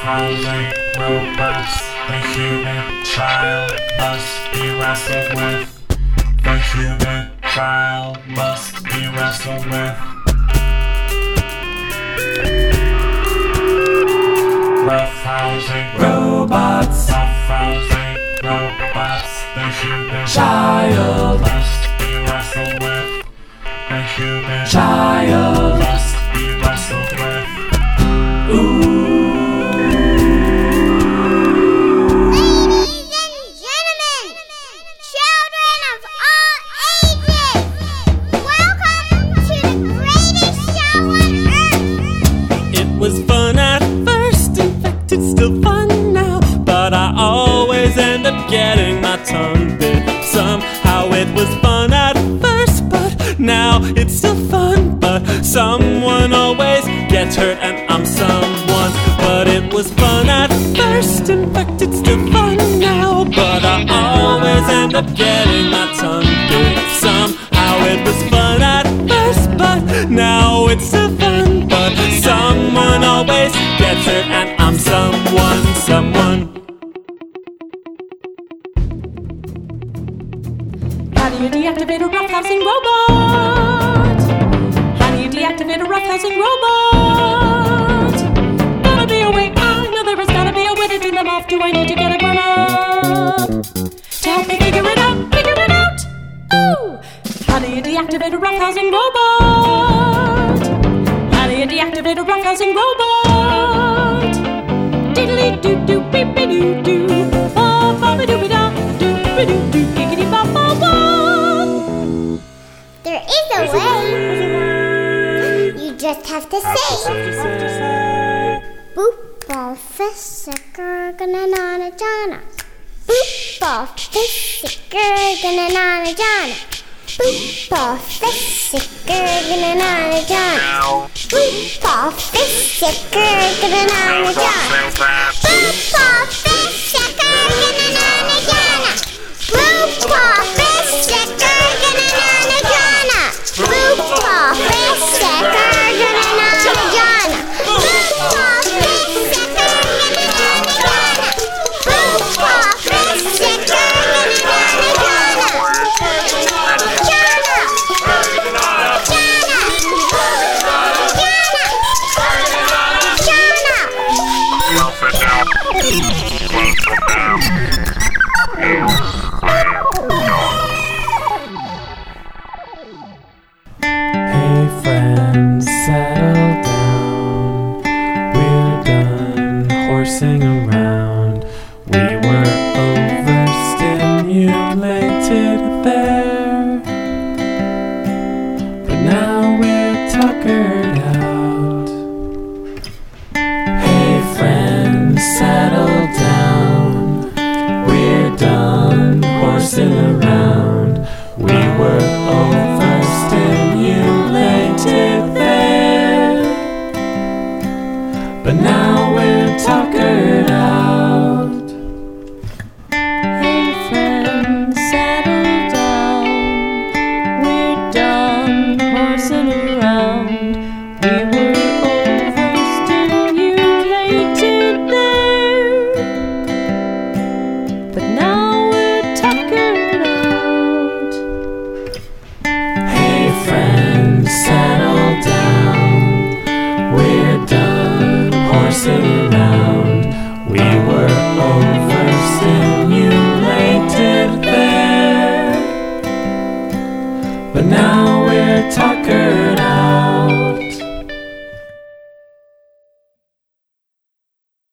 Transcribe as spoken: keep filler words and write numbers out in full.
Roughhousing robots, the human child must be wrestled with. The human child must be wrestled with. Roughhousing robots, roughhousing robots, the human child must be wrestled with. The human child must be wrestled with. Ooh. Was fun at first, in fact it's still fun now, but I always end up getting my tongue bit. Somehow it was fun at first, but now it's still fun, but someone always gets hurt and I'm someone. But it was fun at first, in fact it's still fun now, but I always end up getting my tongue bit. Somehow it was fun at first, but now it's still fun, but someone always gets hurt and I'm someone, someone. How do you deactivate a roughhousing robot? How do you deactivate a roughhousing robot? Gotta be a way, I know there has gotta be a way to turn them off. Do I need to get a grown up to help me figure it out, figure it out? Ooh! How do you deactivate a roughhousing robot? How do you deactivate a roughhousing robot? Diddly doo doo beep be doo doo, ba ba ba doo ba da, doo ba doo doo, giggity ba ba ba. There is a way. You just have to say. Boop, Professor Gurgana Nana Jana. Boop, Professor Gurgana Nana Jana. Boop, Professor Gurgana Nana Jana. Boop, Professor Gurgana Nana Jana. Boop, Professor Gurgana Nana Jana. Boop, Professor Gurgana Nana Jana. Boop, Professor Gurgana Nana Jana. Boop, Professor Gurgana Nana Jana. Boop, Professor Gurgana Nana Hey friends, settle down. We're done horsing around. We were overstimulated there, but now we're tuckered out. Hey friends, settle down. We're done horsing around. We were overstimulated there, but now we're tuckered out. Hey friends, settle down. We're done horsing around. We were overstimulated there, but now we're tuckered out. Hey friends, settle down. We're done horsing around. We were over